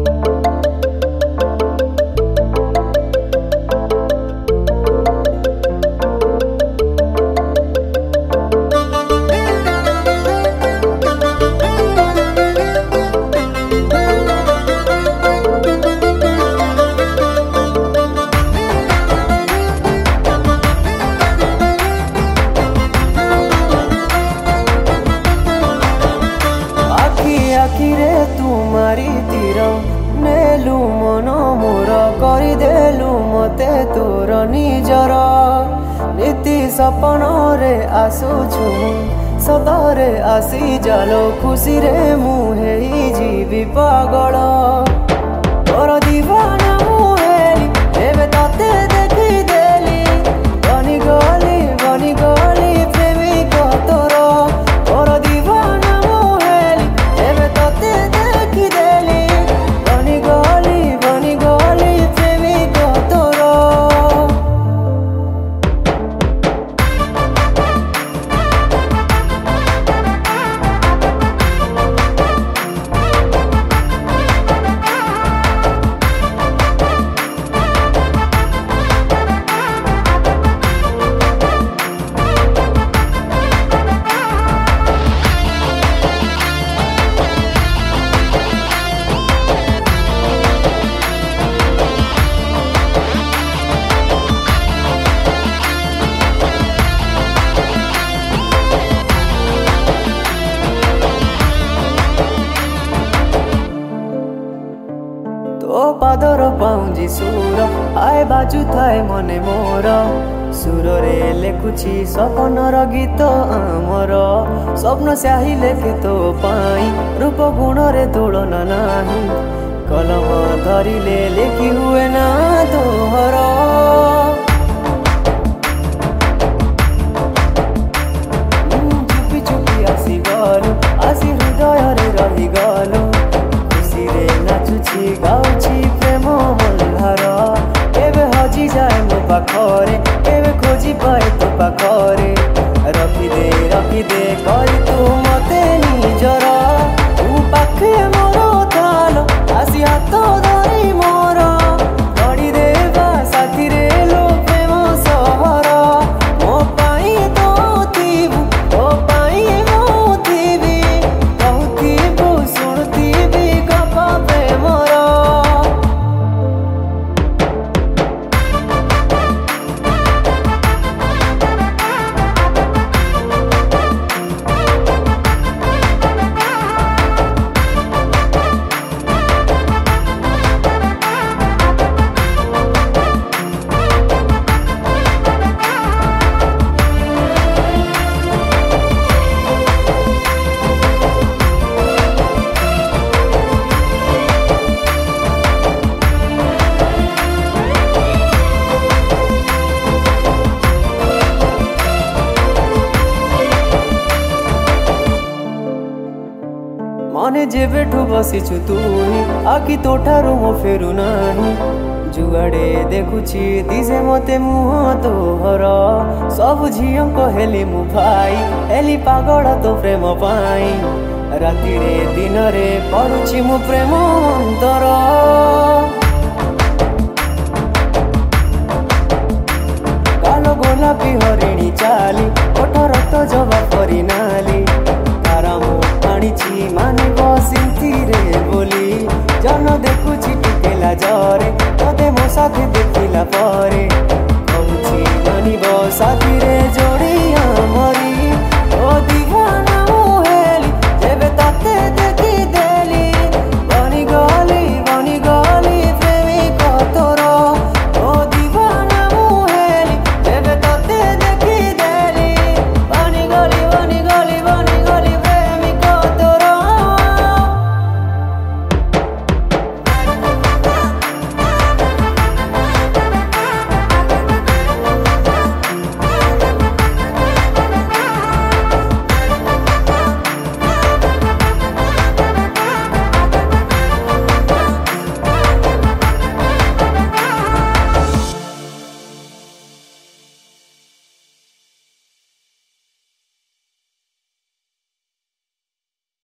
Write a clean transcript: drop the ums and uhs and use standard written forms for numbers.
आखिरे तुमारी तीर नेलु मन मोर करदेलु मते तोर निजर नीति सपन रे आसुछु सतरे आसी जालो खुशी रे मुहे जीवी पागल तोर दीवाना मुहेली एबे तते देखी देली बनी गली प्रेमिक तोर तोर दीवाना मुहेली एबे तते देखी देली बनी गली प्रेमिक तोर। तो पादर पाउंजी सुर आए बाजू थाए मने मोर सुर रे लेखुची सपनर गीत आमर स्वप्न स्याही लेखे तो पाई रूप गुण रे तुलना नाही कलम धरिले लेखी हुए ना तोहर चुपी चुपी आसी गलु आसी हृदय रे रही गलु खुशी रे नाचुची गाउची प्रेम मल्हार एबे हजी जाए मो पाखरे एबे खोजी पाए तो पाखरे रखी दे करी तू मते निजर तू पाखे मोर थाल आसी हाथ धरी मोर गड़ी देवा साथी रे लो प्रेम सहर मो पाई तो थिबु ओ पाई मो थिबी कहूथिबु शुणुथिबी गप प्रेमर। मने जेबेठु बसिछु तुही आखि तोठारु मो फेरु नाही जुआड़े देखुछि दिसे मते मुह तोहर सब झियो कहेली मु भाई एली पागल तो प्रेम पाई राति रे दिन रे पड़ुछि मु प्रेम अंतर कालो गोलापी हरिणी चाली ओठर तो जवा करी नाली माने बसिंती रे बोली जन देखुची टिकेला जरे तते मो साथी देखिला परे कहूची मानिब साथी रे जो